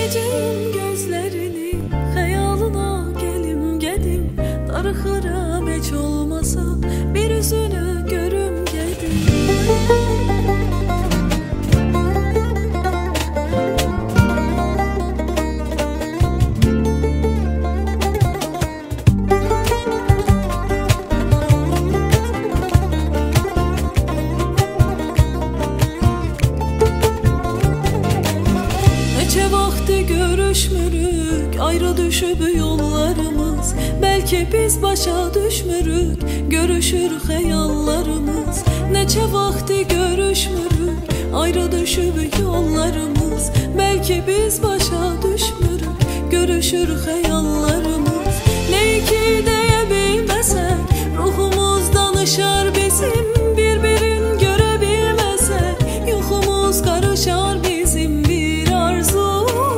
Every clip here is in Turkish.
geceyim gözlerini, hayalına gelim gedim. Darıxıram heç olmasa bir üzünü görüm gedim. Neçə vaxtı görüşmürük, ayrı düşüb yollarımız. Belki biz başa düşmürük, görüşür xəyallarımız. Neçə vaxtı görüşmürük, ayrı düşüb yollarımız. Belki biz başa düşmürük, görüşür xəyallarımız. Neyi ki deyə bilməsək, ruhumuz danışar bizim. Bir-birin görə bilməsək, yuxumuz qarışar bizim. Bir arzu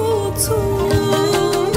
tut,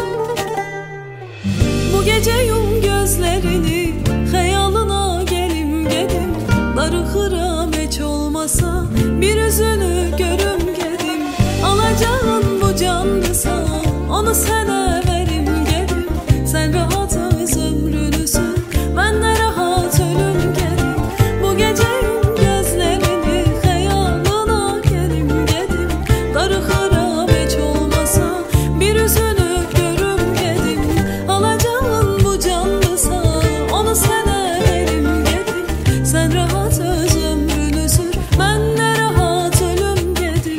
bu gece yum gözlerini, hayalına gelim gedim. Darıxıram heç olmasa bir üzünü görüm gedim. Alacağın bu candısa onu sənə verim gedim. Sen rahat öz ömrünü sür, ben de rahat ölüm gedim. Bu gece yum gözlerini, hayalına gelim gedim. Darıxıram heç olmasa bir üzünü görüm gedim. Alacağın bu candısa onu sənə verim gedim. Sen rahat öz ömrünü sür, ben de rahat ölüm gedim.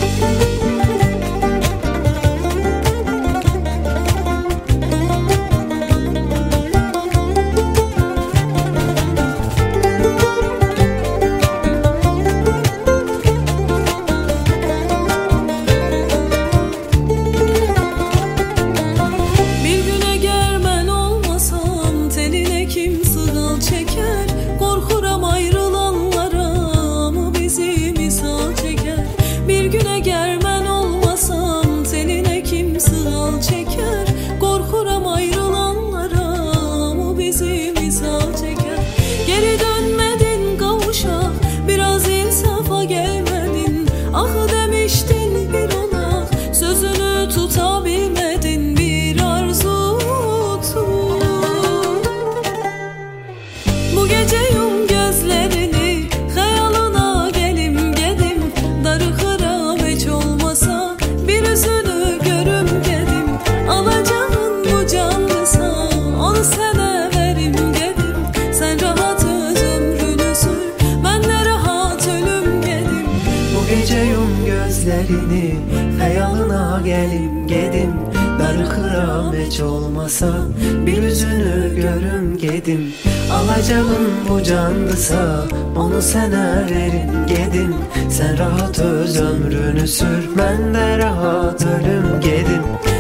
Bir güne germen olmasam teline kim sığal çeker. Korkuram ayrılanlara mı bizi misal çeker. Bir güne germen olmasam teline kim sığal çeker. Korkuram ayrılanlara mı bizi misal çeker. Geri dönmedin kavuşak, biraz insafa gelmedin. Ah demiştin bir ona, sözünü tutabilmedin. Bir arzu tut, bu gece yum gözlerini, hayalına gelim gedim. Darıxıram heç olmasa bir üzünü görüm gedim. Alacağın bu candısa onu sənə verim gedim. Sen rahat öz ömrünü sür, ben de rahat ölüm gedim. Bu gece yum gözlerini, hayalına gelim gedim. Darıxıram heç olmasa bir üzünü görüm gedim. Alacağın bu candısa onu sənə verim gedim. Sen rahat öz ömrünü sür, ben de rahat ölüm gedim.